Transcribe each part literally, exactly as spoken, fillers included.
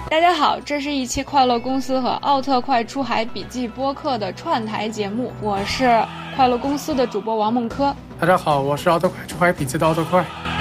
大家好，这是一期快乐公司和奥特快出海笔记播客的串台节目，我是快乐公司的主播王梦柯。 大家好，我是奥特快出海笔记的奥特快。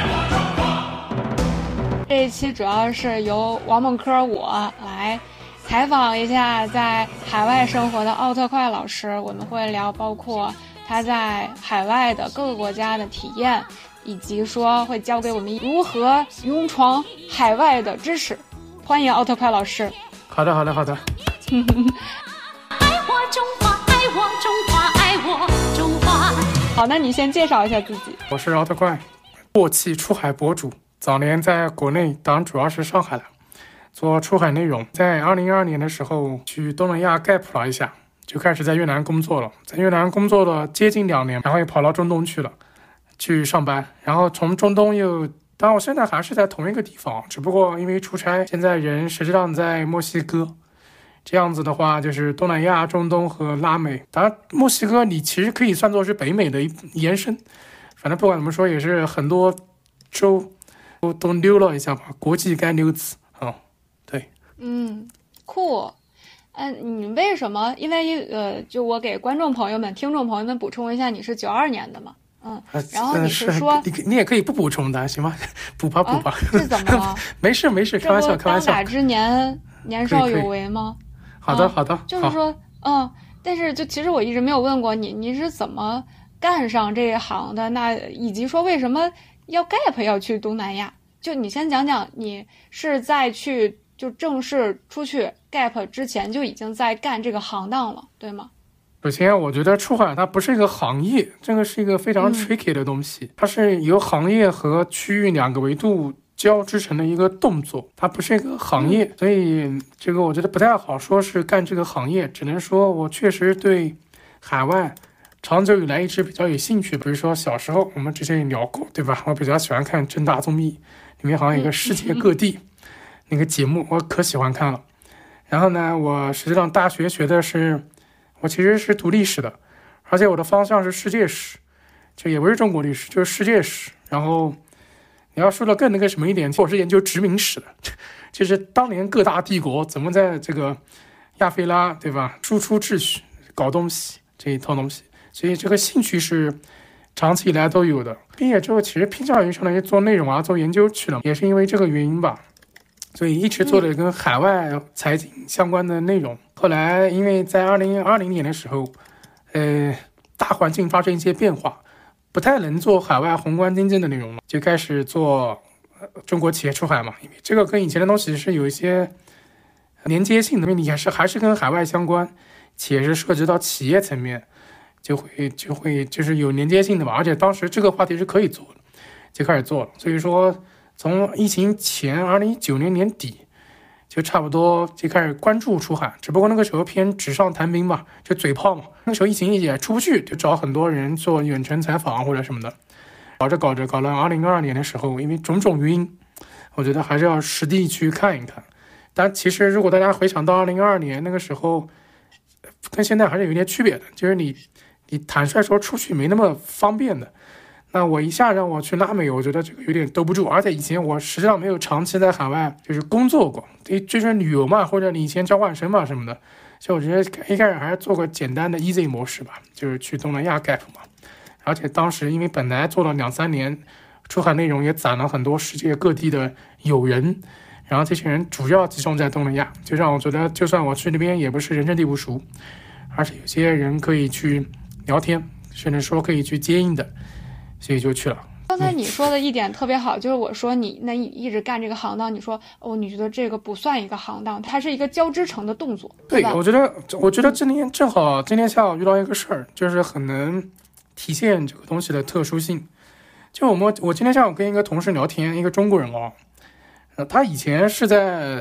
这一期主要是由王梦柯我来采访一下在海外生活的奥特快老师，我们会聊包括他在海外的各个国家的体验，以及说会教给我们如何勇闯海外的知识。欢迎奥特快老师。 好的好的好的。 爱我中华，爱我中华，爱我中华。 好，那你先介绍一下自己。 我是奥特快，过气出海博主，早年在国内当主要是上海的，做出海内容。在二零二二年的时候去东南亚 gap 了一下，就开始在越南工作了，在越南工作了接近两年，然后又跑到中东去了，去上班，然后从中东又。当然我现在还是在同一个地方，只不过因为出差，现在人实际上在墨西哥。这样子的话，就是东南亚、中东和拉美。当然，墨西哥你其实可以算作是北美的一延伸。反正不管怎么说，也是很多州都都溜了一下吧，国际干溜子啊、哦。对， 嗯，酷。嗯，你为什么？因为呃，就我给观众朋友们、听众朋友们补充一下，你是九二年的嘛？嗯，然后你是说， 是你你也可以不补充的，行吗？补吧补吧。 啊、是怎么了？ 没事没事，开玩笑开玩笑。 当打之年，年少有为吗？ 好的好的。 就是说，嗯，但是就其实我一直没有问过你，你是怎么干上这一行的？那以及说为什么要 gap 要去东南亚？就你先讲讲，你是在去就正式出去 gap 之前就已经在干这个行当了，对吗？ 首先我觉得出海它不是一个行业，这个是一个非常 tricky 的东西、嗯、它是由行业和区域两个维度交织成的一个动作，它不是一个行业、嗯、所以这个我觉得不太好说是干这个行业，只能说我确实对海外长久以来一直比较有兴趣。比如说小时候我们之前也聊过对吧，我比较喜欢看正大综艺，里面好像有一个世界各地、嗯、那个节目我可喜欢看了。然后呢，我实际上大学学的是我其实是读历史的，而且我的方向是世界史，这也不是中国历史，就是世界史。然后你要说的更那个什么一点，我是研究殖民史的，就是当年各大帝国怎么在这个亚非拉对吧输出秩序搞东西这一套东西，所以这个兴趣是长期以来都有的。毕业之后其实偏向于相当于做内容啊做研究去了，也是因为这个原因吧，所以一直做的跟海外财经相关的内容、嗯、后来因为在二零二零年的时候呃，大环境发生一些变化，不太能做海外宏观经济的内容了，就开始做、呃、中国企业出海嘛，因为这个跟以前的东西是有一些连接性的，因为你还是还是跟海外相关，且是涉及到企业层面，就会就会就是有连接性的嘛，而且当时这个话题是可以做的，就开始做了。所以说从疫情前二零一九年年底就差不多就开始关注出海，只不过那个时候偏纸上谈兵嘛，就嘴炮嘛。那时候疫情也出不去，就找很多人做远程采访或者什么的，搞着搞着搞了二零二二年的时候，因为种种原因，我觉得还是要实地去看一看。但其实如果大家回想到二零二二年那个时候，跟现在还是有点区别的，就是你你坦率说出去没那么方便的。那我一下让我去拉美，我觉得这个有点兜不住，而且以前我实际上没有长期在海外就是工作过，就是旅游嘛，或者你以前交换生嘛什么的，所以我觉得一开始还是做个简单的 easy 模式吧，就是去东南亚 gap 嘛。而且当时因为本来做了两三年出海内容，也攒了很多世界各地的友人，然后这些人主要集中在东南亚，就让我觉得就算我去那边也不是人生地不熟，而且有些人可以去聊天，甚至说可以去接应的，所以就去了。 刚才你说的一点特别好，就是我说你那一直干这个行当，你说哦，你觉得这个不算一个行当，它是一个交织成的动作。 对，我觉得我觉得今天正好今天下午遇到一个事儿，就是很能体现这个东西的特殊性。就我们我今天下午跟一个同事聊天，一个中国人哦，呃，他以前是在，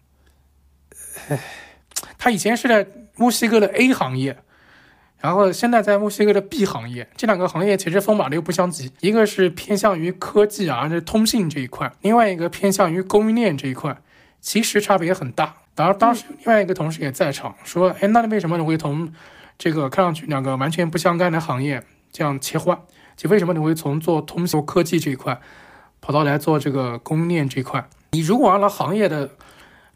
他以前是在墨西哥的 A 行业。然后现在在墨西哥的 B 行业，这两个行业其实风马牛不相及，一个是偏向于科技啊，这通信这一块，另外一个偏向于供应链这一块，其实差别很大。当然当时另外一个同事也在场，说，哎，那为什么你会从这个看上去两个完全不相干的行业这样切换？就为什么你会从做通信科技这一块跑到来做这个供应链这一块？你如果按照行业的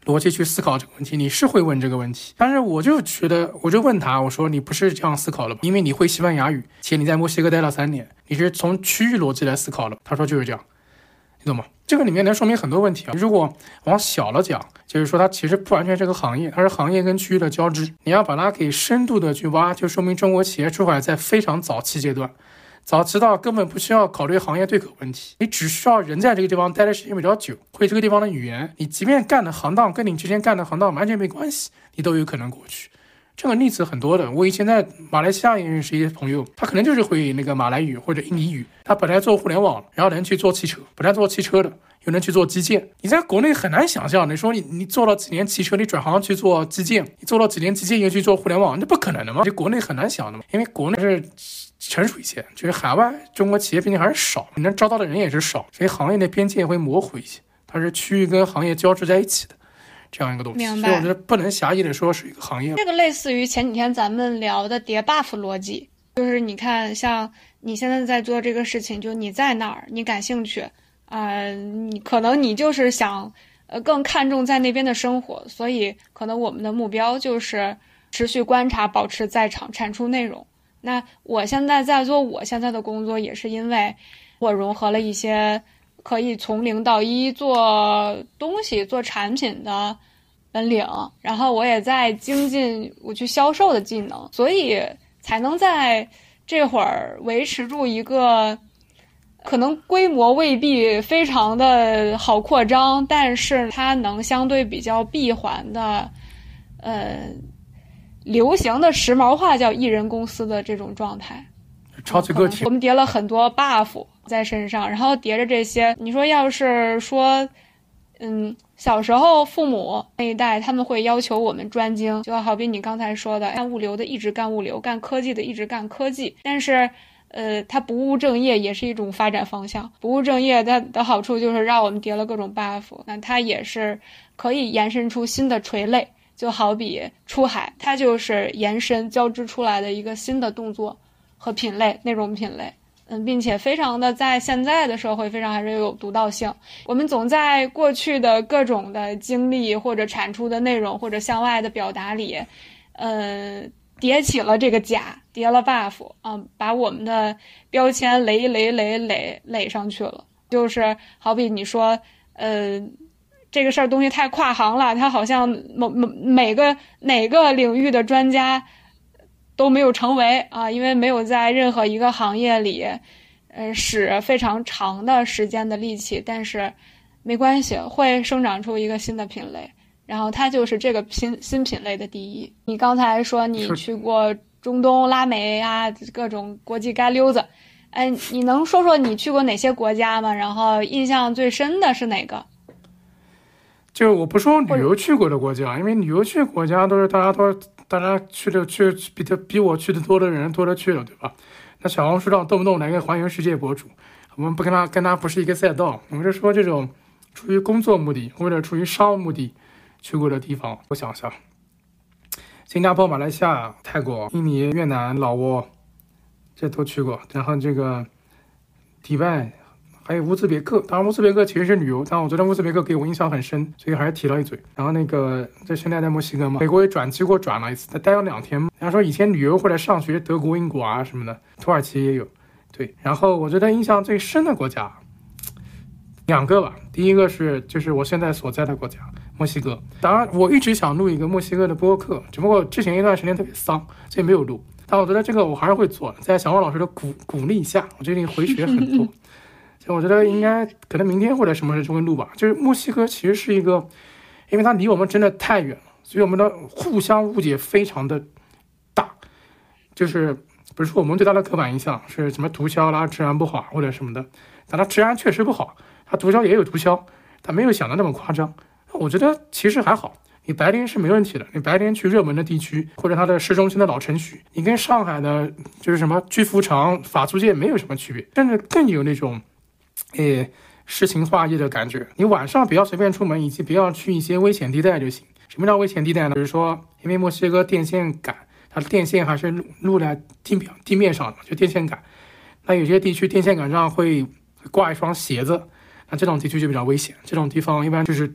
逻辑去思考这个问题，你是会问这个问题。但是我就觉得，我就问他，我说你不是这样思考了吧？因为你会西班牙语，且你在墨西哥待了三年，你是从区域逻辑来思考了。他说就是这样，你懂吗？这个里面能说明很多问题啊。如果往小了讲，就是说它其实不完全是个行业，它是行业跟区域的交织。你要把它给深度的去挖，就说明中国企业出海在非常早期阶段。早知道根本不需要考虑行业对口问题，你只需要人在这个地方待的时间比较久，会这个地方的语言，你即便干的行当跟你之前干的行当完全没关系，你都有可能过去。这个例子很多的，我以前在马来西亚也认识一些朋友，他可能就是会那个马来语或者印尼语，他本来做互联网，然后能去做汽车，本来做汽车的，又能去做基建。你在国内很难想象，你说你你做了几年汽车，你转行去做基建，你做了几年基建又去做互联网，那不可能的嘛？这国内很难想的嘛，因为国内是成熟一些，就是海外中国企业毕竟还是少，你能招到的人也是少，所以行业的边界会模糊一些，它是区域跟行业交织在一起的这样一个东西。所以我觉得不能狭义的说是一个行业。 这个类似于前几天咱们聊的叠 buff 逻辑，就是你看像你现在在做这个事情，就你在那儿你感兴趣啊、呃，你可能你就是想呃更看重在那边的生活，所以可能我们的目标就是持续观察，保持在场，产出内容。那我现在在做我现在的工作，也是因为我融合了一些可以从零到一做东西、做产品的本领，然后我也在精进我去销售的技能，所以才能在这会儿维持住一个可能规模未必非常的好扩张，但是它能相对比较闭环的呃流行的时髦化叫艺人公司的这种状态， 超级个体。 我们叠了很多 buff 在身上，然后叠着这些，你说要是说嗯小时候父母那一代他们会要求我们专精，就好比你刚才说的，干物流的一直干物流，干科技的一直干科技，但是呃它不务正业也是一种发展方向。不务正业它的好处就是让我们叠了各种 buff， 那它也是可以延伸出新的垂类，就好比出海，它就是延伸交织出来的一个新的动作和品类，内容品类。嗯，并且非常的在现在的社会非常还是有独到性。我们总在过去的各种的经历或者产出的内容或者向外的表达里，呃，叠起了这个甲，叠了 buff 啊、呃，把我们的标签垒垒垒垒垒上去了。就是好比你说，呃。这个事儿东西太跨行了，它好像某某每个哪个领域的专家都没有成为啊，因为没有在任何一个行业里，呃，使非常长的时间的力气，但是没关系，会生长出一个新的品类，然后它就是这个新新品类的第一。你刚才说你去过中东、拉美啊，各种国际街溜子，哎，你能说说你去过哪些国家吗？然后印象最深的是哪个？ 就我不说旅游去过的国家，因为旅游去国家都是大家都大家去的去比他比我去的多的人多了去了，对吧？那小红书上动不动来个环游世界博主，我们不跟他跟他不是一个赛道，我们是说这种出于工作目的或者出于商务目的去过的地方。我想想，新加坡、马来西亚、泰国、印尼、越南、老挝，这都去过。然后这个迪拜。还有乌兹别克，当然乌兹别克其实是旅游，但我觉得乌兹别克给我印象很深，所以还是提了一嘴。然后那个在现在在墨西哥嘛，美国也转机过转了一次，待了两天。然后说以前旅游或者上学，德国、英国啊什么的，土耳其也有。对，然后我觉得印象最深的国家两个吧，第一个是就是我现在所在的国家墨西哥。当然我一直想录一个墨西哥的播客，只不过之前一段时间特别丧，所以没有录。但我觉得这个我还是会做的，在小王老师的鼓鼓励下，我最近回血很多。所以我觉得应该可能明天或者什么时候就会录吧。就是墨西哥其实是一个，因为它离我们真的太远了，所以我们的互相误解非常的大。就是比如说我们对它的刻板印象是什么毒枭啦、治安不好或者什么的，但它治安确实不好，它毒枭也有毒枭，但没有想的那么夸张。我觉得其实还好，你白天是没问题的，你白天去热门的地区或者它的市中心的老城区，你跟上海的就是什么居福城、法租界没有什么区别，甚至更有那种。诶，诗情画意的感觉。你晚上不要随便出门，以及不要去一些危险地带就行。什么叫危险地带呢？比如说，因为墨西哥电线杆，它的电线还是露在地表地面上的，就电线杆。那有些地区电线杆上会挂一双鞋子，那这种地区就比较危险。这种地方一般就是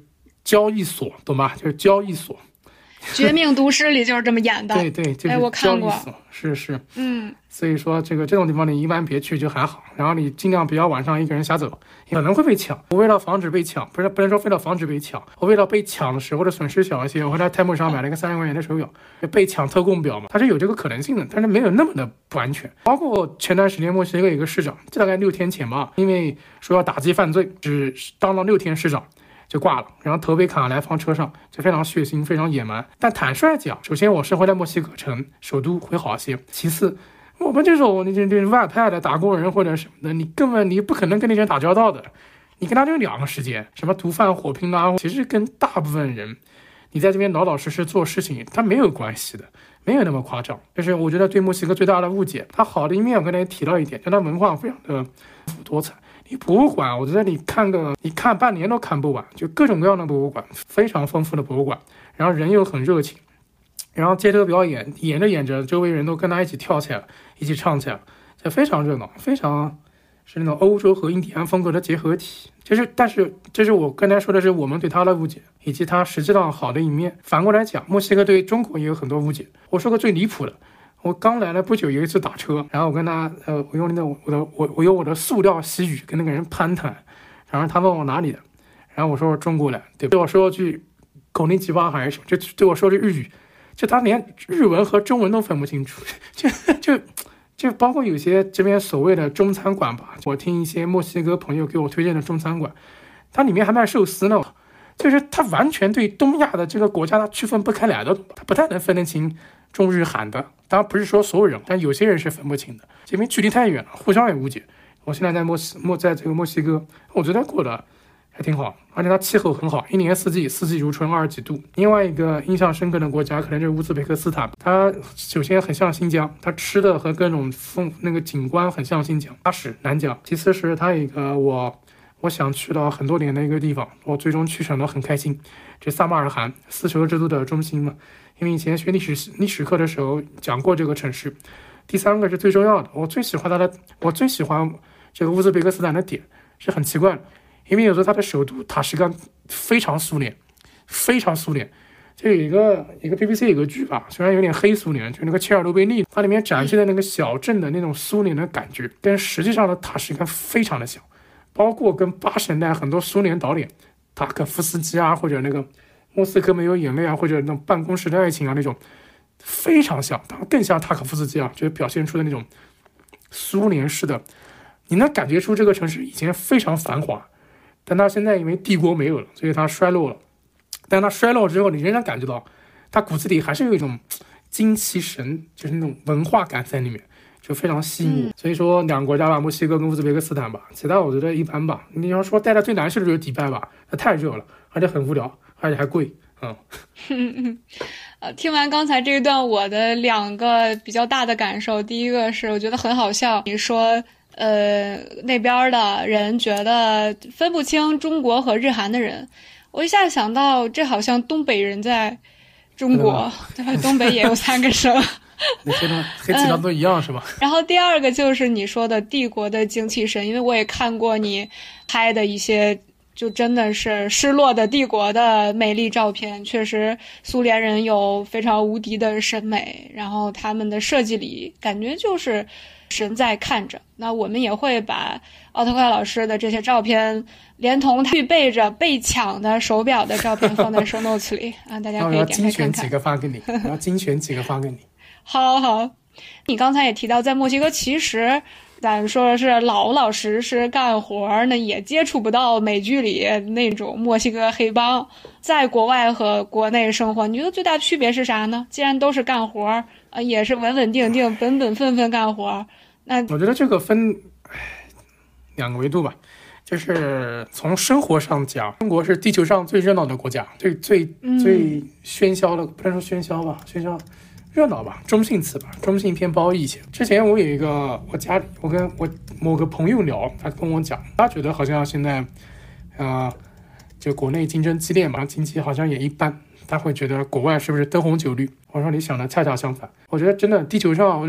交易所，懂吧？就是交易所。 绝命毒师里就是这么演的。 对对，就是哎，我看过。 是是， 嗯。 所以说这个这种地方你一般别去就还好，然后你尽量不要晚上一个人瞎走，可能会被抢。我为了防止被抢，不是不能说为了防止被抢，我为了被抢的时候的损失小一些，我会在 Temu 上买了一个三十块钱的手表，被抢特供表嘛，它是有这个可能性的，但是没有那么的不安全。包括前段时间墨西哥有一个市长，大概六天前吧，因为说要打击犯罪，只当了六天市长。就挂了，然后头被卡来放车上，就非常血腥，非常野蛮。但坦率讲，首先我生活在墨西哥城首都会好些，其次我们这种这这外派的打工人或者什么的，你根本你不可能跟那些人打交道的，你跟他就两个时间，什么毒贩火拼啊，其实跟大部分人你在这边老老实实做事情，他没有关系的，没有那么夸张。就是我觉得对墨西哥最大的误解，它好的一面我刚才也提到一点，就它文化非常的丰富多彩。你博物馆，我觉得你看个你看半年都看不完，就各种各样的博物馆，非常丰富的博物馆，然后人又很热情，然后街头表演，演着演着，周围人都跟他一起跳起来，一起唱起来，就非常热闹，非常是那种欧洲和印第安风格的结合体。就是，但是这是我刚才说的是我们对他的误解，以及他实际上好的一面。反过来讲，墨西哥对中国也有很多误解。我说个最离谱的。我刚来了不久，有一次打车，然后我跟他，呃，我用那个我的我我用我的塑料西语跟那个人攀谈，然后他问我哪里的，然后我说我中国人，对，对我说句口令吉巴还是什么，就对我说句日语，就他连日文和中文都分不清楚，就就就包括有些这边所谓的中餐馆吧，我听一些墨西哥朋友给我推荐的中餐馆，它里面还卖寿司呢，就是他完全对东亚的这个国家他区分不开来的，他不太能分得清中日韩的。当然不是说所有人，但有些人是分不清的，这边距离太远了，互相也误解。我现在在墨西墨在这个墨西哥，我觉得过得还挺好，而且它气候很好，一年四季四季如春，二十几度。另外一个印象深刻的国家可能就是乌兹别克斯坦，它首先很像新疆，它吃的和各种风那个景观很像新疆，拉屎难讲。其次是它有一个我我想去了很多年的一个地方，我最终去成了，很开心。这撒马尔罕，丝绸之路的中心嘛。因为以前学历史历史课的时候讲过这个城市。第三个是最重要的，我最喜欢它的，我最喜欢这个乌兹别克斯坦的点是很奇怪的，因为有时候它的首都塔什干非常苏联，非常苏联。就有一个一个 B B C 有个剧吧，虽然有点黑苏联，就那个切尔诺贝利，它里面展现的那个小镇的那种苏联的感觉，跟实际上的塔什干非常的像，包括跟八十年代很多苏联导演，塔可夫斯基啊，或者那个。莫斯科没有眼泪啊，或者那种办公室的爱情啊，那种非常像，当然更像塔可夫斯基啊，就是表现出的那种苏联式的，你能感觉出这个城市以前非常繁华，但它现在因为帝国没有了，所以它衰落了。但它衰落之后，你仍然感觉到它骨子里还是有一种精气神，就是那种文化感在里面，就非常吸引我。嗯、所以说两个国家吧，墨西哥跟乌兹别克斯坦吧，其他我觉得一般吧。你要说待的最难受的就是迪拜吧，那太热了，而且很无聊。而且还贵， 嗯，呃，听完刚才这一段，我的两个比较大的感受，第一个是我觉得很好笑，你说，呃，那边的人觉得分不清中国和日韩的人，我一下想到，这好像东北人在中国，对吧？东北也有三个省。 那些呢，黑气囊都一样、嗯、是吧？ 然后第二个就是你说的帝国的精气神，因为我也看过你拍的一些。就真的是失落的帝国的美丽照片，确实苏联人有非常无敌的审美，然后他们的设计里感觉就是神在看着。那我们也会把奥特快老师的这些照片，连同他预备着被抢的手表的照片放在 show notes 里啊，大家可以点开看看。 精选几个发给你，我要精选几个发给你。 好好，你刚才也提到，在墨西哥其实。咱说的是老老实实干活，那也接触不到美剧里那种墨西哥黑帮。在国外和国内生活，你觉得最大区别是啥呢？既然都是干活，呃，也是稳稳定定、本本分分干活，那我觉得这个分两个维度吧，就是从生活上讲，中国是地球上最热闹的国家，最最最喧嚣的，不能说喧嚣吧，喧嚣。热闹吧，中性词吧，中性偏褒义一些。之前我有一个，我家里我跟我某个朋友聊，他跟我讲，他觉得好像现在，呃，就国内竞争激烈嘛，经济好像也一般，他会觉得国外是不是灯红酒绿？我说你想的恰恰相反，我觉得真的地球上，我觉得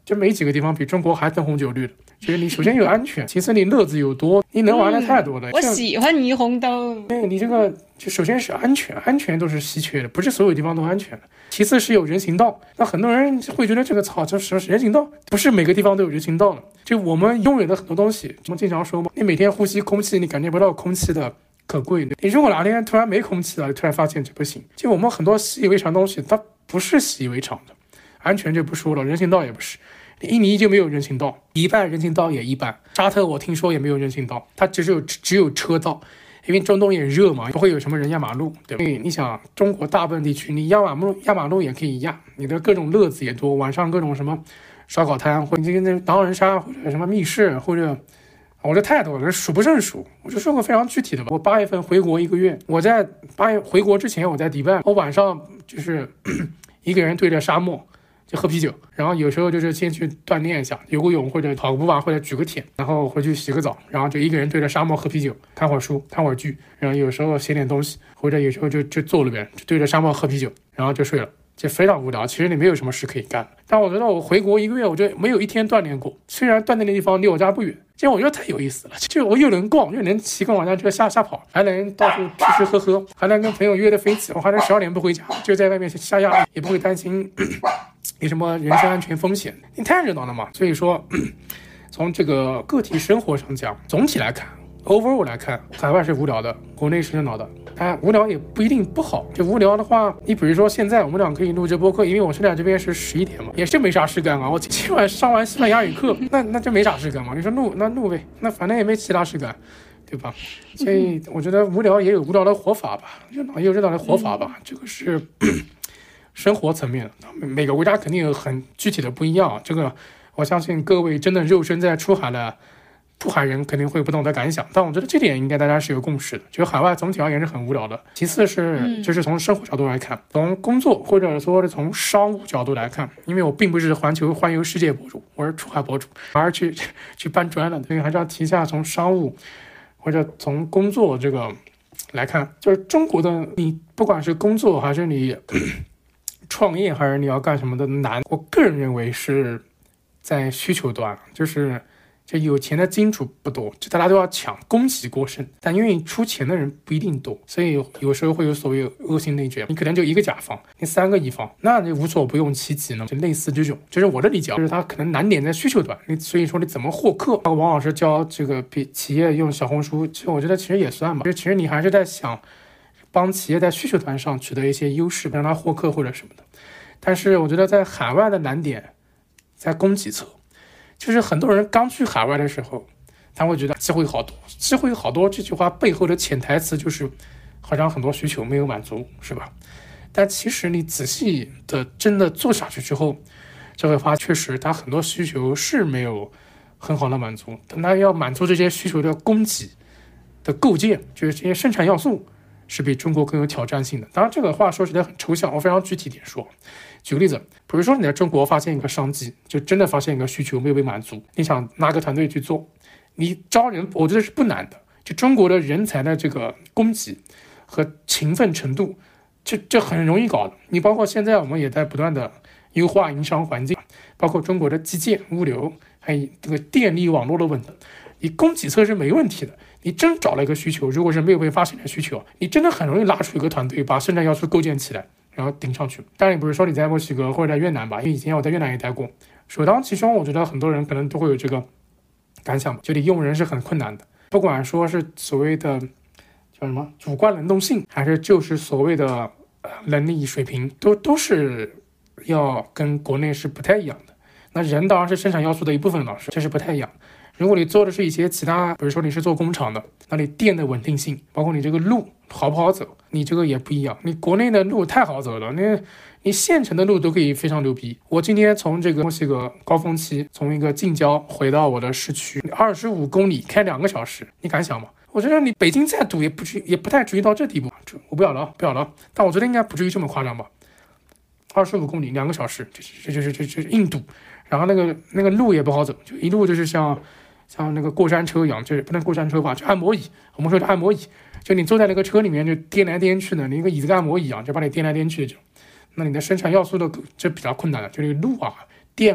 就没几个地方比中国还灯红酒绿的。就是你首先有安全，其次你乐子有多，你能玩的太多了。 嗯、我喜欢霓虹灯。 对，你这个就首先是安全，安全都是稀缺的，不是所有地方都安全的。其次是有人行道，那很多人会觉得这个操，这是人行道，不是每个地方都有人行道的。就我们拥有的很多东西，我们经常说嘛，你每天呼吸空气，你感觉不到空气的可贵。你如果哪天突然没空气了，突然发现这不行。就我们很多习以为常的东西，它不是习以为常的。安全就不说了，人行道也不是。印尼就没有人行道，一半人行道也一半。沙特我听说也没有人行道，它只有只有车道，因为中东也热嘛，不会有什么人压马路，对吧？所以你想，中国大部分地区你压马路压马路也可以压，你的各种乐子也多，晚上各种什么烧烤摊，或者这个狼人杀，或者什么密室，或者我这太多了，数不胜数。我就说个非常具体的吧，我八月份回国一个月，我在八月回国之前我在迪拜，我晚上就是一个人对着沙漠。就喝啤酒，然后有时候就是先去锻炼一下，游个泳或者跑个步吧，或者举个铁，然后回去洗个澡，然后就一个人对着沙漠喝啤酒，看会儿书，看会儿剧，然后有时候写点东西，或者有时候就就坐那边就对着沙漠喝啤酒，然后就睡了，就非常无聊。其实你没有什么事可以干，但我觉得我回国一个月，我就没有一天锻炼过。虽然锻炼的地方离我家不远，这我觉得太有意思了。就我又能逛，又能骑个网单车下下跑，还能到处吃吃喝喝，还能跟朋友约着飞起，我还能十二点不回家，就在外面下压力，也不会担心有什么人身安全风险，你太热闹了嘛。所以说从这个个体生活上讲，总体来看 overall 来看，海外是无聊的，国内是热闹的。哎，无聊也不一定不好，就无聊的话，你比如说现在我们俩可以录这播客，因为我现在这边是十一点嘛，也是没啥事干啊。我今晚上完西班牙语课，那那就没啥事干嘛，你说录那录呗，那反正也没其他事干，对吧？所以我觉得无聊也有无聊的活法吧，热闹也有热闹的活法吧，这个是生活层面的，每个国家肯定有很具体的不一样。这个我相信各位真的肉身在出海的出海人肯定会有不同的感想，但我觉得这点应该大家是有共识的，就是海外总体而言是很无聊的。其次是就是从生活角度来看，从工作或者说是从商务角度来看，因为我并不是环球环游世界博主，我是出海博主，而去去搬砖的，所以还是要提一下从商务或者从工作这个来看，就是中国的你不管是工作还是你创业还是你要干什么的难，我个人认为是在需求端，就是这有钱的金主不多，就大家都要抢，供给过剩，但愿意出钱的人不一定多，所以有时候会有所谓恶性内卷，你可能就一个甲方，你三个乙方，那就无所不用其极呢，就类似这种，这是我的理解，就是它可能难点在需求端，你所以说你怎么获客？王老师教这个比企业用小红书，其实我觉得其实也算吧，就其实你还是在想帮企业在需求端上取得一些优势，让它获客或者什么的。但是我觉得在海外的难点在供给侧，就是很多人刚去海外的时候，他会觉得机会好多，机会好多这句话背后的潜台词就是好像很多需求没有满足，是吧？但其实你仔细的真的做下去之后，就会发现确实他很多需求是没有很好的满足，但他要满足这些需求的供给的构建，就是这些生产要素是比中国更有挑战性的。当然这个话说起来很抽象，我非常具体点说。举个例子，比如说你在中国发现一个商机，就真的发现一个需求没有被满足，你想拿个团队去做，你招人我觉得是不难的，就中国的人才的这个供给和勤奋程度，这这很容易搞的。你包括现在我们也在不断的优化营商环境，包括中国的基建物流还有这个电力网络的问题，你供给侧是没问题的。你真找了一个需求，如果是没有被发现的需求，你真的很容易拉出一个团队，把生产要素构建起来，然后顶上去。当然，比如说你在墨西哥或者在越南吧，因为以前我在越南也待过，首当其冲，我觉得很多人可能都会有这个感想，就你用人是很困难的，不管说是所谓的叫什么主观能动性，还是就是所谓的呃能力水平，都都是要跟国内是不太一样的。那人当然是生产要素的一部分了，这是不太一样的。如果你做的是一些其他，比如说你是做工厂的，那你电的稳定性，包括你这个路好不好走，你这个也不一样。你国内的路太好走了，那你县城的路都可以非常牛逼。我今天从这个墨西哥高峰期，从一个近郊回到我的市区，二十五公里开两个小时，你敢想吗？我觉得你北京再堵也不至也不太至于到这地步，我不晓得，不晓得，但我觉得应该不至于这么夸张吧。二十五公里两个小时，这这就是这这硬堵，然后那个那个路也不好走，就一路就是像。像那个过山车一样，就是不能过山车吧，就按摩椅。我们说的按摩椅，就你坐在那个车里面就颠来颠去的，你一个椅子跟按摩椅一样，就把你颠来颠去的这种。那你的生产要素的这比较困难的，就那个路啊、电啊、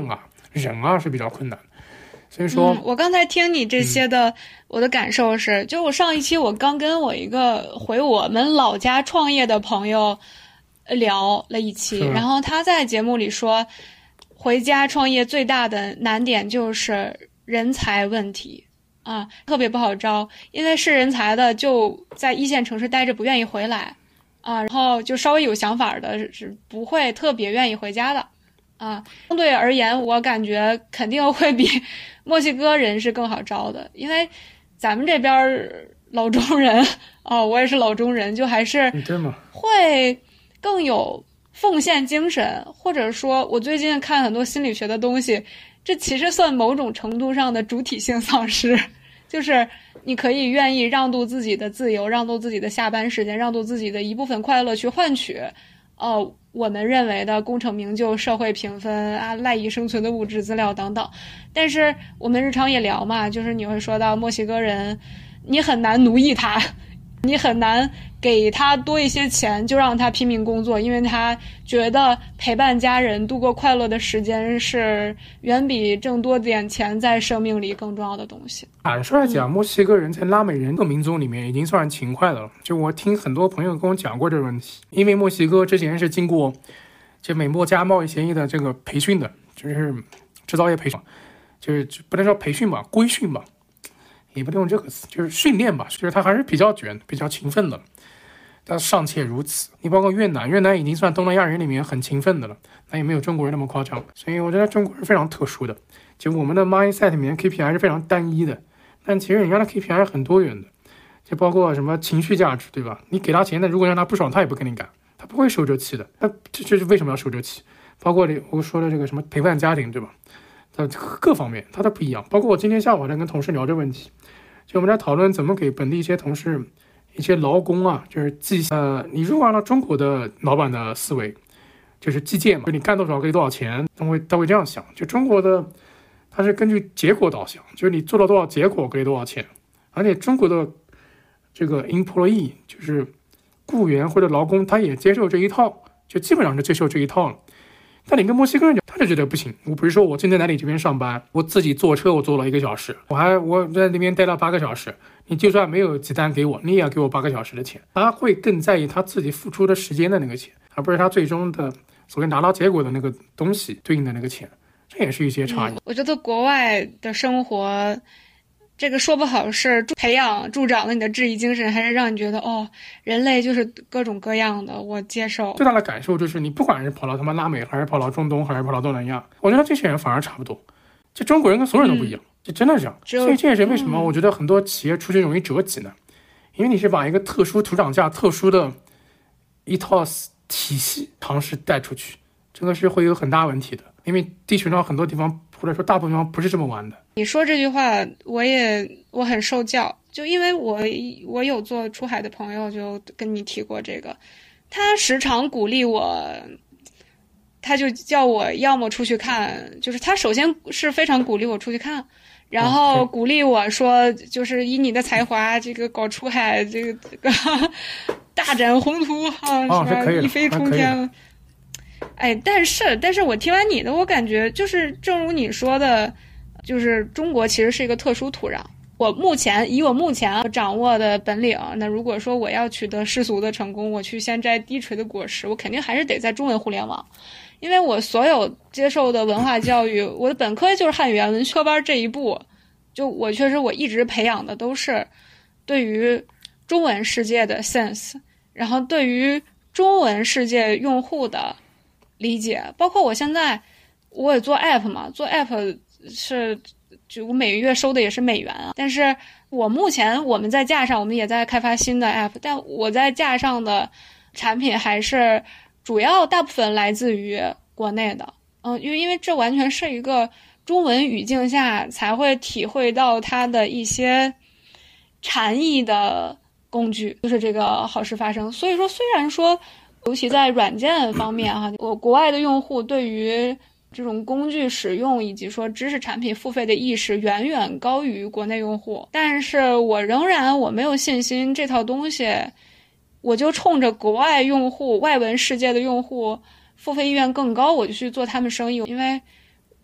人啊是比较困难的。所以说、 嗯、我刚才听你这些的、嗯、我的感受是，就我上一期我刚跟我一个回我们老家创业的朋友聊了一期，然后他在节目里说回家创业最大的难点就是人才问题啊，特别不好招，因为是人才的就在一线城市待着不愿意回来啊，然后就稍微有想法的是不会特别愿意回家的啊。相对而言，我感觉肯定会比墨西哥人是更好招的，因为咱们这边老中人啊，我也是老中人，就还是会更有奉献精神，或者说我最近看很多心理学的东西，这其实算某种程度上的主体性丧失，就是你可以愿意让渡自己的自由，让渡自己的下班时间，让渡自己的一部分快乐去换取呃，我们认为的功成名就、社会评分啊、赖以生存的物质资料等等。但是我们日常也聊嘛，就是你会说到墨西哥人，你很难奴役他，你很难给他多一些钱就让他拼命工作，因为他觉得陪伴家人度过快乐的时间是远比挣多点钱在生命里更重要的东西。 坦率来讲、嗯、墨西哥人在拉美人各民族里面已经算是勤快的了，就我听很多朋友跟我讲过这个问题，因为墨西哥之前是经过这美墨加贸易协议的这个培训的，就是制造业培训，就是不能说培训吧，规训吧，也不能用这个词，就是训练吧，就是他还是比较卷、比较勤奋的。但尚且如此，你包括越南，越南已经算东南亚人里面很勤奋的了，那也没有中国人那么夸张。所以我觉得中国人非常特殊的，就我们的 mindset 里面 K P I 是非常单一的，但其实人家的 K P I 是很多元的，就包括什么情绪价值，对吧？你给他钱的，如果让他不爽，他也不跟你干，他不会收这气的。那这这是为什么要收这气？包括我说的这个什么陪伴家庭，对吧？它各方面它都不一样。包括我今天下午还在跟同事聊这个问题，就我们在讨论怎么给本地一些同事。一些劳工啊，就是计呃，你如果按照中国的老板的思维，就是计件嘛，就你干多少给多少钱，他会他会这样想。就中国的，他是根据结果导向，就是你做到多少结果给多少钱。而且中国的这个 employee 就是雇员或者劳工，他也接受这一套，就基本上是接受这一套了。但你跟墨西哥人讲，他就觉得不行。我比如说我今天来你这边上班，我自己坐车我坐了一个小时，我还我在那边待了八个小时，你就算没有几单给我，你也要给我八个小时的钱。他会更在意他自己付出的时间的那个钱，而不是他最终的所谓拿到结果的那个东西对应的那个钱。这也是一些差异。 嗯、我觉得国外的生活，这个说不好是培养助长了你的质疑精神，还是让你觉得哦，人类就是各种各样的，我接受。 最大的感受就是，你不管是跑到他妈拉美，还是跑到中东，还是跑到东南亚，我觉得这些人反而差不多。这中国人跟所有人都不一样，这、嗯、真的是这样。所以这也是为什么我觉得很多企业出去容易折戟呢？因为你是把一个特殊土壤下特殊的一套体系尝试带出去，这个是会有很大问题的。因为地球上很多地方，或者说大部分地方不是这么玩的。 你说这句话，我也我很受教，就因为我我有做出海的朋友，就跟你提过这个，他时常鼓励我，他就叫我要么出去看，就是他首先是非常鼓励我出去看，然后鼓励我说，就是以你的才华，这个搞出海，这个这个大展宏图啊， 哦、 是吧？一飞冲天。哎，但是，但是我听完你的，我感觉就是，正如你说的，就是中国其实是一个特殊土壤。我目前以我目前掌握的本领，那如果说我要取得世俗的成功，我去先摘低垂的果实，我肯定还是得在中文互联网，因为我所有接受的文化教育，我的本科就是汉语言文科班这一步，就我确实我一直培养的都是对于中文世界的 sense， 然后对于中文世界用户的理解，包括我现在我也做 app 嘛，做 app 是就我每个月收的也是美元啊，但是我目前我们在架上，我们也在开发新的 app， 但我在架上的产品还是主要大部分来自于国内的，嗯，因为因为这完全是一个中文语境下才会体会到它的一些禅意的工具，就是这个好事发生。所以说，虽然说尤其在软件方面哈，我国外的用户对于这种工具使用以及说知识产品付费的意识远远高于国内用户，但是我仍然我没有信心这套东西我就冲着国外用户外文世界的用户付费意愿更高我就去做他们生意，因为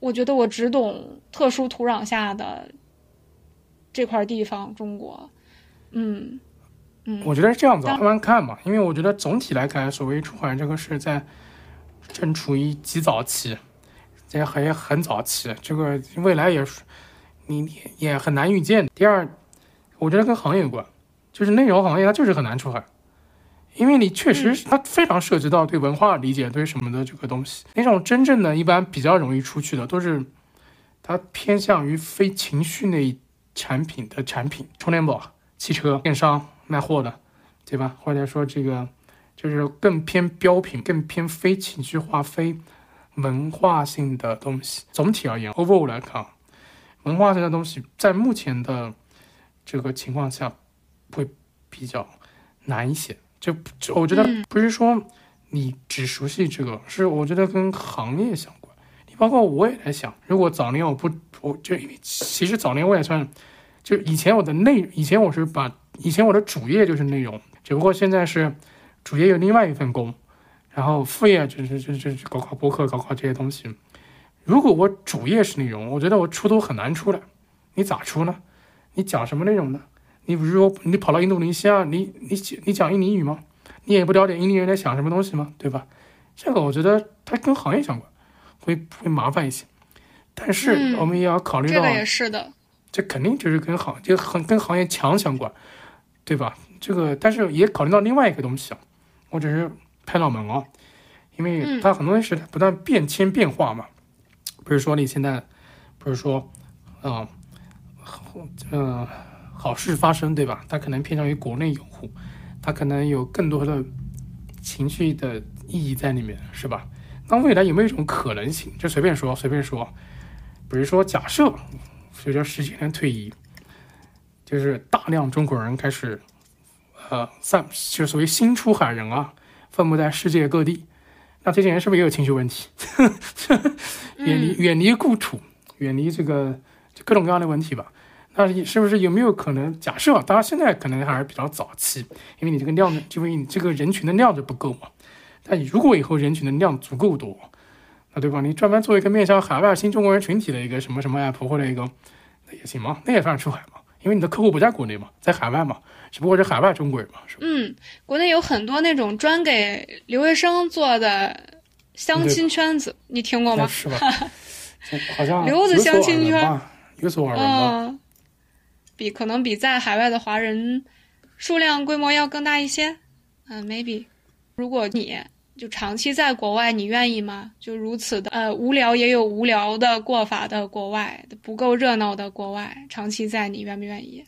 我觉得我只懂特殊土壤下的这块地方，中国。嗯嗯， 我觉得是这样子，慢慢看嘛。因为我觉得总体来看，所谓出海这个事在正处于极早期，这还很早期，这个未来也是你也很难预见。第二，我觉得跟行业有关，就是内容行业它就是很难出海。因为你确实它非常涉及到对文化理解对什么的这个东西，那种真正的一般比较容易出去的都是它偏向于非情绪类产品的产品，充电宝、汽车、电商卖货的，对吧？或者说这个就是更偏标品、更偏非情绪化、非文化性的东西。总体而言 overall 来看，文化性的东西在目前的这个情况下会比较难一些。就我觉得不是说你只熟悉这个，是我觉得跟行业相关。你包括我也在想，如果早年我不，我就其实早年我也算，就以前我的内，以前我是把以前我的主业就是内容，只不过现在是主业有另外一份工，然后副业就是就是就是搞搞播客，搞搞这些东西。如果我主业是内容，我觉得我出都很难出来。你咋出呢？你讲什么内容呢？你比如说，你跑到印度尼西亚，你你你讲印尼语吗？你也不了解印尼人在想什么东西吗？对吧？这个我觉得它跟行业相关，会会麻烦一些。但是我们也要考虑到， 嗯、这个也是的， 这肯定就是跟行这很跟行业强相关，对吧？这个但是也考虑到另外一个东西啊，我只是拍脑门啊，因为它很多东西是不断变迁变化嘛。比如说你现在，比如说，嗯、呃，呃。好事发生，对吧？它可能偏向于国内用户，它可能有更多的情绪的意义在里面，是吧？那未来有没有一种可能性？就随便说，随便说，比如说，假设随着时间的推移，就是大量中国人开始，呃，散，就所谓新出海人啊，分布在世界各地，那这些人是不是也有情绪问题？远离远离故土，远离这个各种各样的问题吧。那是不是有没有可能？假设，当然现在可能还是比较早期，因为你这个量，因为你这个人群的量就不够嘛。但如果以后人群的量足够多，那对吧？你专门做一个面向海外新中国人群体的一个什么什么 app 或者一个，那也行吗？那也算出海嘛？因为你的客户不在国内嘛，在海外嘛，只不过是海外中国人嘛，是吧？ 嗯，国内有很多那种专给留学生做的相亲圈子，你听过吗？ 是吧？好像留子相亲圈， 有所耳闻吧。 嗯，比可能比在海外的华人数量规模要更大一些，嗯 ，maybe。如果你就长期在国外，你愿意吗？就如此的呃无聊也有无聊的过法的国外，不够热闹的国外，长期在，你愿不愿意？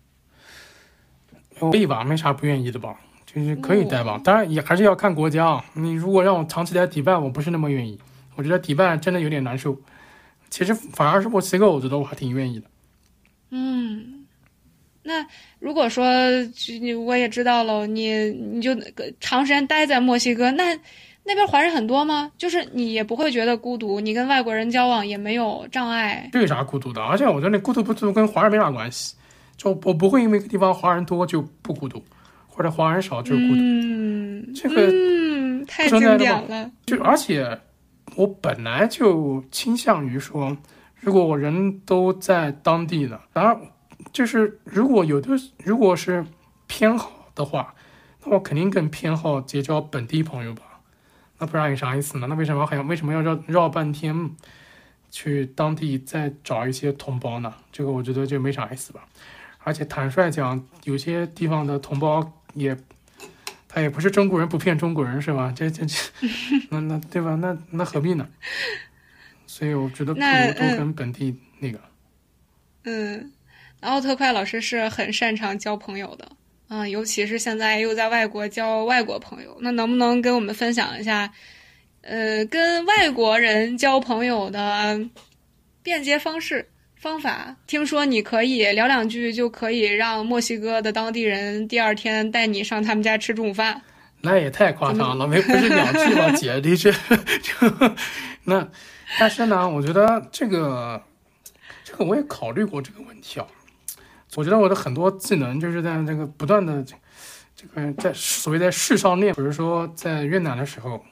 可以吧，没啥不愿意的吧，就是可以待吧。当然也还是要看国家。你如果让我长期待迪拜，我不是那么愿意。我觉得迪拜真的有点难受。其实反而是墨西哥，我觉得我还挺愿意的。 嗯，那如果说我也知道了，你你就长时间待在墨西哥，那那边华人很多吗？就是你也不会觉得孤独，你跟外国人交往也没有障碍。 这有啥孤独的？而且我觉得那孤独不孤独跟华人没啥关系。就我不会因为一个地方华人多就不孤独，或者华人少就是孤独。 嗯， 这个嗯，太经典了。 就而且我本来就倾向于说，如果我人都在当地的，当然就是如果有的如果是偏好的话，那我肯定更偏好结交本地朋友吧。那不然有啥意思呢？那为什么还要为什么要绕绕半天去当地再找一些同胞呢？这个我觉得就没啥意思吧。而且坦率讲，有些地方的同胞也，他也不是中国人不骗中国人，是吧？这这这，那那对吧？那那何必呢？所以我觉得不如多跟本地那个。 嗯，奥特快老师是很擅长交朋友的，嗯，尤其是现在又在外国交外国朋友，那能不能跟我们分享一下，呃，跟外国人交朋友的便捷方式？方法，听说你可以聊两句就可以让墨西哥的当地人第二天带你上他们家吃中午饭， 那也太夸张了，没不是两句吗？姐，这这那，但是呢，我觉得这个这个我也考虑过这个问题啊。我觉得我的很多技能就是在这个不断的这个在所谓在世上练，比如说在越南的时候，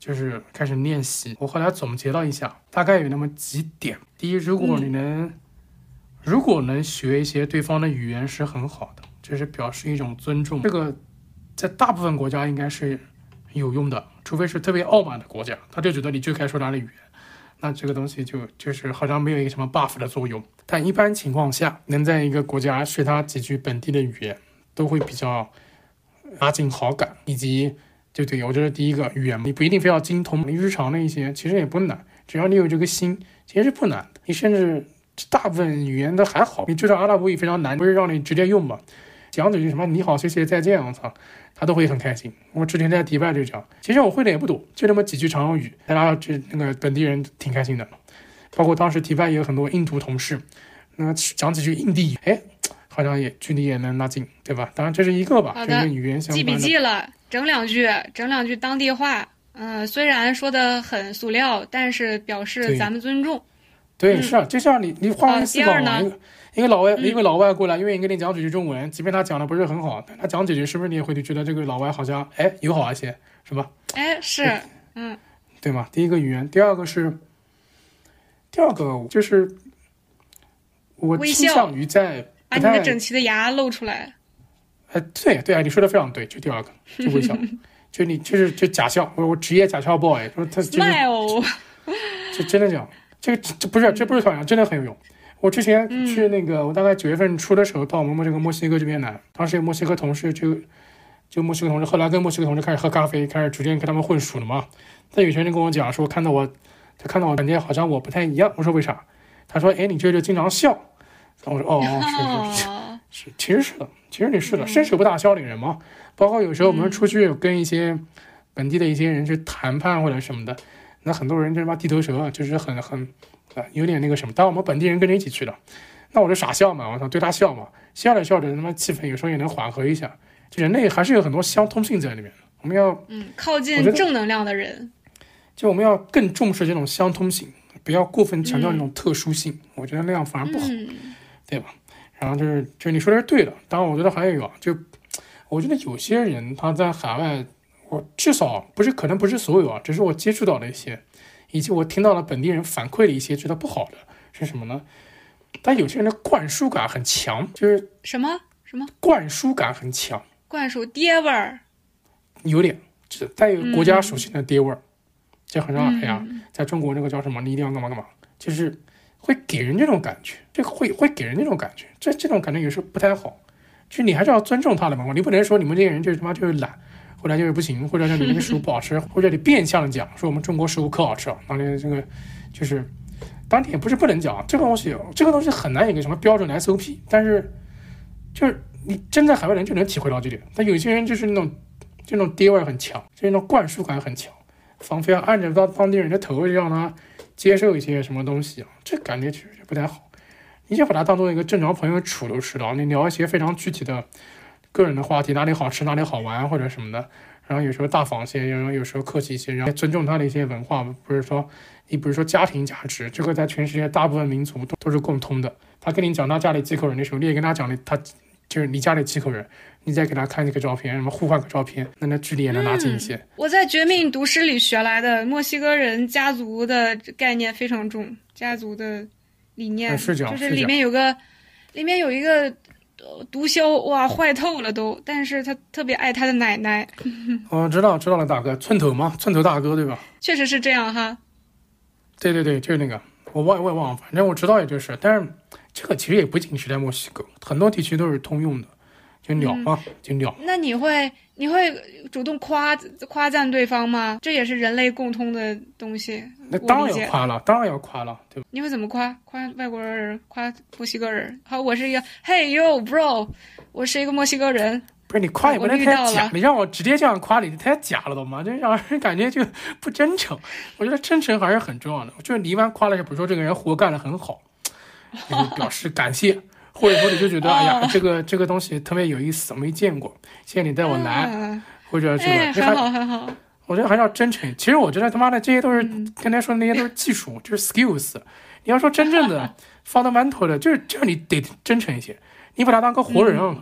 就是开始练习。我后来总结了一下，大概有那么几点。第一，如果你能、嗯、如果能学一些对方的语言是很好的，这是表示一种尊重，这个在大部分国家应该是有用的，除非是特别傲慢的国家，他就觉得你就该说他的语言，那这个东西就就是好像没有一个什么 buff 的作用。但一般情况下，能在一个国家学他几句本地的语言，都会比较拉近好感，以及对对，我觉得第一个语言你不一定非要精通，你日常的一些其实也不难，只要你有这个心，其实不难的。你甚至大部分语言都还好，你知道阿拉伯语非常难，不是让你直接用嘛？讲几句什么你好谢谢再见，我操，他都会很开心。我之前在迪拜就讲，其实我会的也不多，就那么几句常用语，大家这那个本地人挺开心的。包括当时迪拜也有很多印度同事，那讲几句印地语，哎，好像也距离也能拉近，对吧？当然这是一个吧， 好的， 这跟语言相关的。 记笔记了，整两句，整两句当地话。嗯、呃，虽然说的很塑料，但是表示咱们尊重。 对， 嗯、 是啊，就像你你换位思考嘛，一个一个老外、嗯、一个老外过来，愿意跟你讲几句中文，即便他讲的不是很好，但他讲几句，是不是你也会觉得这个老外好像哎友好一些，是吧？ 哎，是，嗯， 对吗？第一个语言，第二个是，第二个就是我倾向于在把你的整齐的牙露出来。 哎，对对啊，你说的非常对，就第二个，就微笑，就你就是就假笑，我我职业假笑 boy， 说他就是，这真的讲。这个这不是这不是传扬，真的很有用。我之前去那个，嗯、我大概九月份初的时候到我们这个墨西哥这边来，当时有墨西哥同事就就墨西哥同事，后来跟墨西哥同事开始喝咖啡，开始逐渐跟他们混熟了嘛。但有些人跟我讲说，看到我，他看到我感觉好像我不太一样。我说为啥？他说，哎，你这就经常笑。我说哦，是是是是，其实是的，其实你是的，伸手不打笑脸人嘛。包括有时候我们出去跟一些本地的一些人去谈判或者什么的。那很多人就他妈地头蛇，就是很很，啊，有点那个什么。当我们本地人跟着一起去的，那我就傻笑嘛，我操，对他笑嘛，笑着笑着，他妈气氛有时候也能缓和一下。就人类还是有很多相通性在里面的。我们要嗯靠近正能量的人， 就我们要更重视这种相通性，不要过分强调那种特殊性。嗯、我觉得那样反而不好，嗯、对吧？然后就是就是你说的是对的。当然，我觉得还有一个，就我觉得有些人他在海外。我至少不是，可能不是所有啊，只是我接触到的一些，以及我听到了本地人反馈的一些觉得不好的是什么呢？但有些人的灌输感很强，就是什么什么灌输感很强， 灌输爹味儿， 有点带有国家属性的爹味儿，嗯、就好像哎呀，在中国那个叫什么，你一定要干嘛干嘛，就是会给人这种感觉，这个会会给人这种感觉，这这种感觉有时候不太好，就是你还是要尊重他的文化，你不能说你们这些人就是他妈就是懒。或者就是不行，或者是你们的食物不好吃，或者你变相的讲说我们中国食物可好吃了，当然这个就是当然也不是不能讲，这个东西这个东西很难有一个什么标准的 S O P， 但是就是你真在海外人就能体会到这点。但有些人就是那种这种爹味很强，就是那种灌输感很强，仿佛要按着到当地人的头让他接受一些什么东西，这感觉其实不太好。你就把他当做一个正常朋友处都知道，你聊一些非常具体的个人的话题，哪里好吃哪里好玩或者什么的，然后有时候大方些，然后有时候客气一些，然后尊重他的一些文化，不是说你比如说家庭价值，这个在全世界大部分民族都都是共通的。他跟你讲他家里几口人的时候，你也跟他讲他就是你家里几口人，你再给他看一个照片，什么互换个照片，那那距离也能拉近一些。嗯、 我在《绝命毒师》里学来的墨西哥人家族的概念非常重，家族的理念、 嗯、是这样， 就是里面有个里面有一个毒枭，哇，坏透了都，但是他特别爱他的奶奶。 哦，知道知道了，大哥，寸头吗？寸头大哥对吧？ 确实是这样哈。 对对对，就是那个，我忘我也忘了，反正我知道也就是，但是这个其实也不仅是在墨西哥，很多地区都是通用的，就鸟嘛，嗯、就鸟。 那你会你会主动夸夸赞对方吗？这也是人类共通的东西。 那当然要夸了，当然要夸了，对吧？ 你会怎么夸？夸外国人，夸墨西哥人？好，我是一个 Hey yo bro， 我是一个墨西哥人。 不是你夸也不能太假，你让我直接这样夸你太假了，懂吗？这让人感觉就不真诚。我觉得真诚还是很重要的。就是你一般夸了，比如说这个人活干得很好，你就表示感谢，或者说你就觉得、哦、哎呀，这个这个东西特别有意思，我没见过，谢谢你带我来，啊、或者这个、 哎、很好很好。 我觉得还是要真诚。其实我觉得他妈的这些都是、嗯、刚才说的那些都是技术，就是 skills。你要说真正的 fundamental 的，就是就是你得真诚一些，你把他当个活人啊。嗯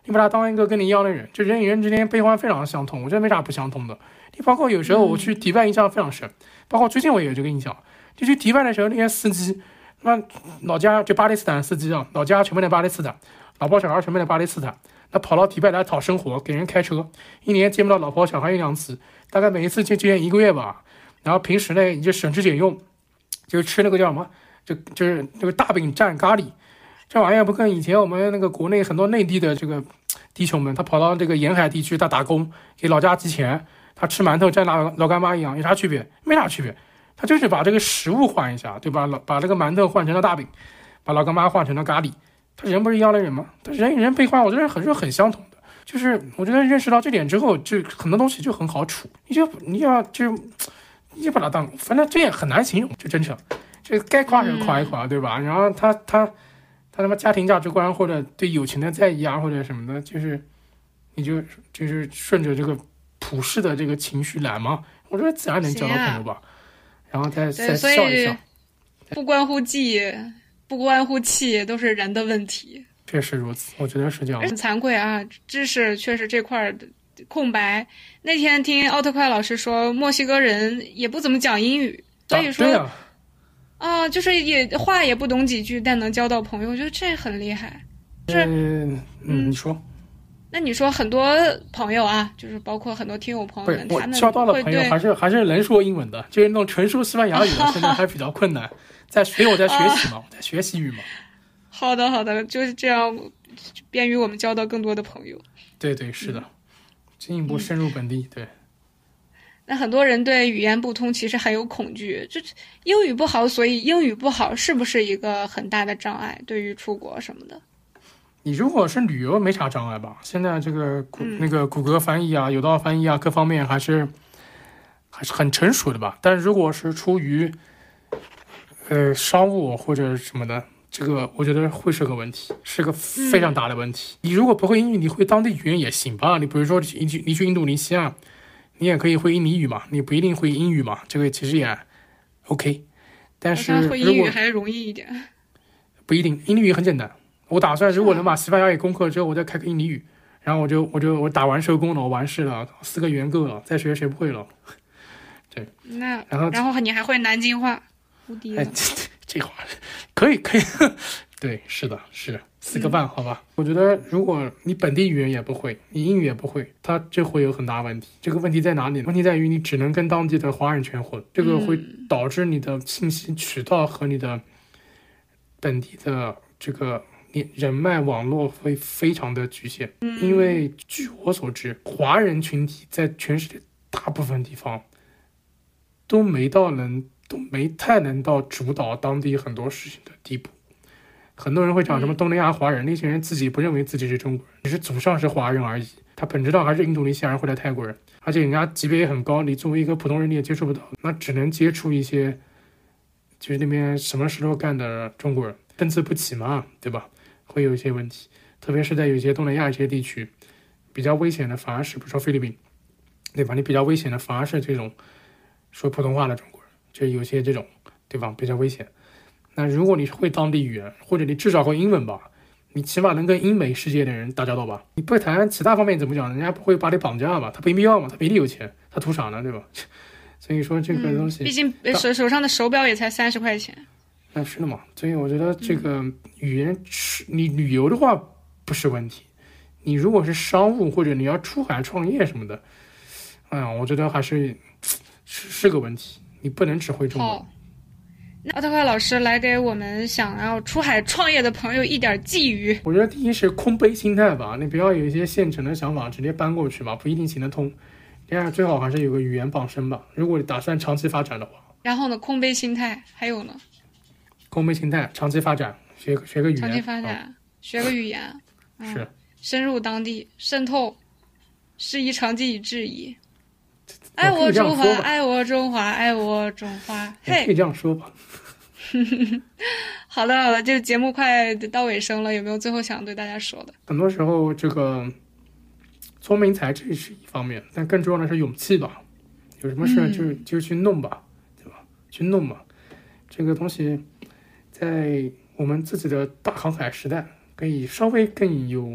你把他当一个跟你一样的人，就人与人之间悲欢非常相通，我觉得没啥不相通的。你包括有时候我去迪拜印象非常深，包括最近我也有这个印象，就去迪拜的时候那些司机，那老家就巴基斯坦司机啊，老家全部在巴基斯坦，老婆小孩全部在巴基斯坦，那跑到迪拜来讨生活，给人开车，一年见不到老婆小孩一两次，大概每一次就见一个月吧。然后平时呢，你就省吃俭用，就吃那个叫什么，就就是那个大饼蘸咖喱，这玩意儿不跟以前我们那个国内很多内地的这个弟兄们，他跑到这个沿海地区他打工，给老家寄钱，他吃馒头蘸老老干妈一样，有啥区别？没啥区别，他就是把这个食物换一下，对吧？老把这个馒头换成了大饼，把老干妈换成了咖喱，他人不是一样的人吗？他人与人悲欢，我觉得很是很相同的。就是我觉得认识到这点之后，就很多东西就很好处，你就你要就你就把它当，反正这也很难形容，就真诚，这该夸人夸一夸，对吧？然后他他他他妈家庭价值观或者对友情的在意啊，或者什么的，就是你就就是顺着这个普世的这个情绪来嘛，我觉得自然能交到朋友吧。啊、然后再再笑一笑， 不关乎技，不关乎气，都是人的问题。 确实如此，我觉得是这样。 很惭愧啊，知识确实这块空白。那天听奥特快老师说，墨西哥人也不怎么讲英语，所以说啊、呃，就是也话也不懂几句，但能交到朋友，我觉得这很厉害。就是嗯嗯，你说。 那你说很多朋友啊，就是包括很多听友朋友们，他们交到了朋友还是还是能说英文的，就是那种纯说西班牙语的，现在还比较困难。在所以我在学习嘛，我在学习语嘛。 好的好的，就是这样，便于我们交到更多的朋友。 对对是的，进一步深入本地。嗯、对。 那很多人对语言不通其实很有恐惧，就英语不好，所以英语不好是不是一个很大的障碍？对于出国什么的。 你如果是旅游没啥障碍吧？现在这个谷、嗯、那个谷歌翻译啊、有道翻译啊，各方面还是还是很成熟的吧。但如果是出于呃商务或者什么的，这个我觉得会是个问题，是个非常大的问题。嗯、你如果不会英语，你会当地语言也行吧？你比如说你去你去印度尼西亚，你也可以会印尼语嘛，你不一定会英语嘛，这个其实也 OK。但是会英语还容易一点， 不一定，印尼语很简单。我打算如果能把西班牙语攻克之后，我再开个印尼语，然后我就我就我打完收工了，我完事了，四个语言够了，再学谁不会了？对， 那然后然后你还会南京话，无敌了。 哎，这这话可以可以，对，是的，是四个半，嗯、好吧？我觉得如果你本地语言也不会，你英语也不会，它这会有很大问题。这个问题在哪里？问题在于你只能跟当地的华人圈混，这个会导致你的信息渠道和你的本地的这个。人脉网络会非常的局限，因为据我所知，华人群体在全世界大部分地方都没到能都没太能到主导当地很多事情的地步。很多人会讲什么东南亚华人，那些人自己不认为自己是中国人，只是祖上是华人而已，他本质上还是印度尼西亚人或者泰国人，而且人家级别也很高，你作为一个普通人你也接触不到，那只能接触一些就是那边什么事都干的中国人，参差不齐嘛，对吧？会有一些问题，特别是在有一些东南亚一些地区，比较危险的反而是，比如说菲律宾，对吧？你比较危险的反而是这种说普通话的中国人，就有些这种，对吧？比较危险。那如果你会当地语言，或者你至少会英文吧，你起码能跟英美世界的人打交道吧。你不谈其他方面怎么讲，人家不会把你绑架吧？他没必要嘛，他比你有钱，他图啥呢？对吧？所以说这个东西， 嗯、毕竟手手上的手表也才三十块钱。 那是的嘛，所以我觉得这个语言，你旅游的话不是问题，你如果是商务或者你要出海创业什么的，哎呀，我觉得还是是是个问题，你不能只会中文。 好，那奥特快老师来给我们想要出海创业的朋友一点寄语。 我觉得第一是空杯心态吧，你不要有一些现成的想法直接搬过去吧，不一定行得通。第二，最好还是有个语言傍身吧，如果你打算长期发展的话。 然后呢，空杯心态，还有呢？ 空杯心态，长期发展，学学个语言， 长期发展，哦、学个语言， 嗯、是深入当地，渗透，事宜长计以制夷。爱我中华，爱我中华，爱我中华。嘿， 可以这样说吧。 好的，好的，这个节目快到尾声了，有没有最后想对大家说的？ 很多时候，这个聪明才智是一方面，但更重要的是勇气吧。有什么事就、嗯、就去弄吧，对吧？去弄吧，这个东西。在我们自己的大航海时代，可以稍微更有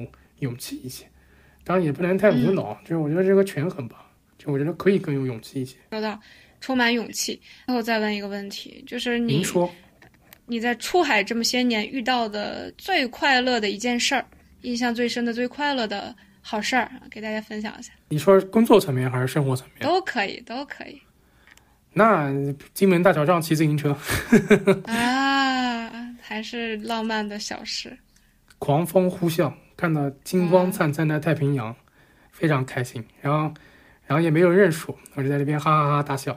勇气一些，当然也不能太无脑，就是我觉得这个权衡吧，就我觉得可以更有勇气一些。 说到充满勇气，然后再问一个问题，就是你您说你在出海这么些年遇到的最快乐的一件事儿，印象最深的最快乐的好事儿，给大家分享一下。 你说工作层面还是生活层面？ 都可以，都可以。 那金门大桥上骑自行车啊，还是浪漫的小事。 狂风呼啸，看到金光灿灿的太平洋，嗯、非常开心。然后，然后也没有认输，我就在这边哈哈哈大笑。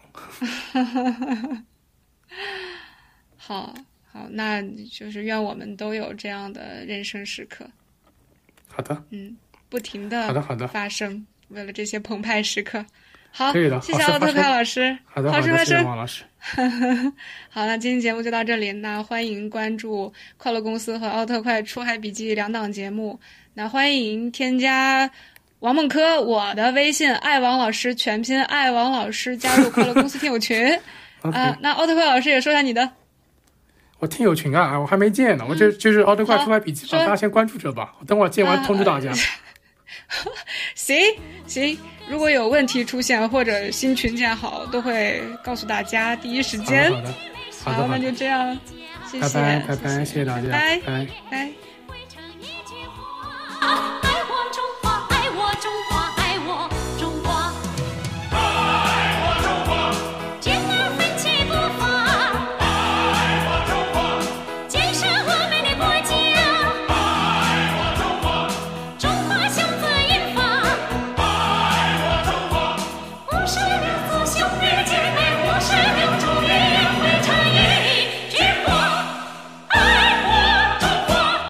好好，那就是愿我们都有这样的人生时刻。 好的， 嗯，不停的好的好的发生，为了这些澎湃时刻。好， 可以的， 谢谢奥特快老师。 好的，好的， 好， 谢谢王老师。 好，那今天节目就到这里。那欢迎关注快乐公司和奥特快出海笔记两档节目。那欢迎添加王梦科我的微信爱王老师全拼爱王老师，加入快乐公司听友群。啊、呃，那奥特快老师也说一下你的。 我听友群啊，我还没建呢，嗯、我就就是奥特快出海笔记，大家先关注着吧。等我建完通知大家。啊行行，如果有问题出现或者新群建好，都会告诉大家第一时间。 好的，好的， 好，那就这样，谢谢， 拜拜，拜拜，谢谢大家， 拜拜拜。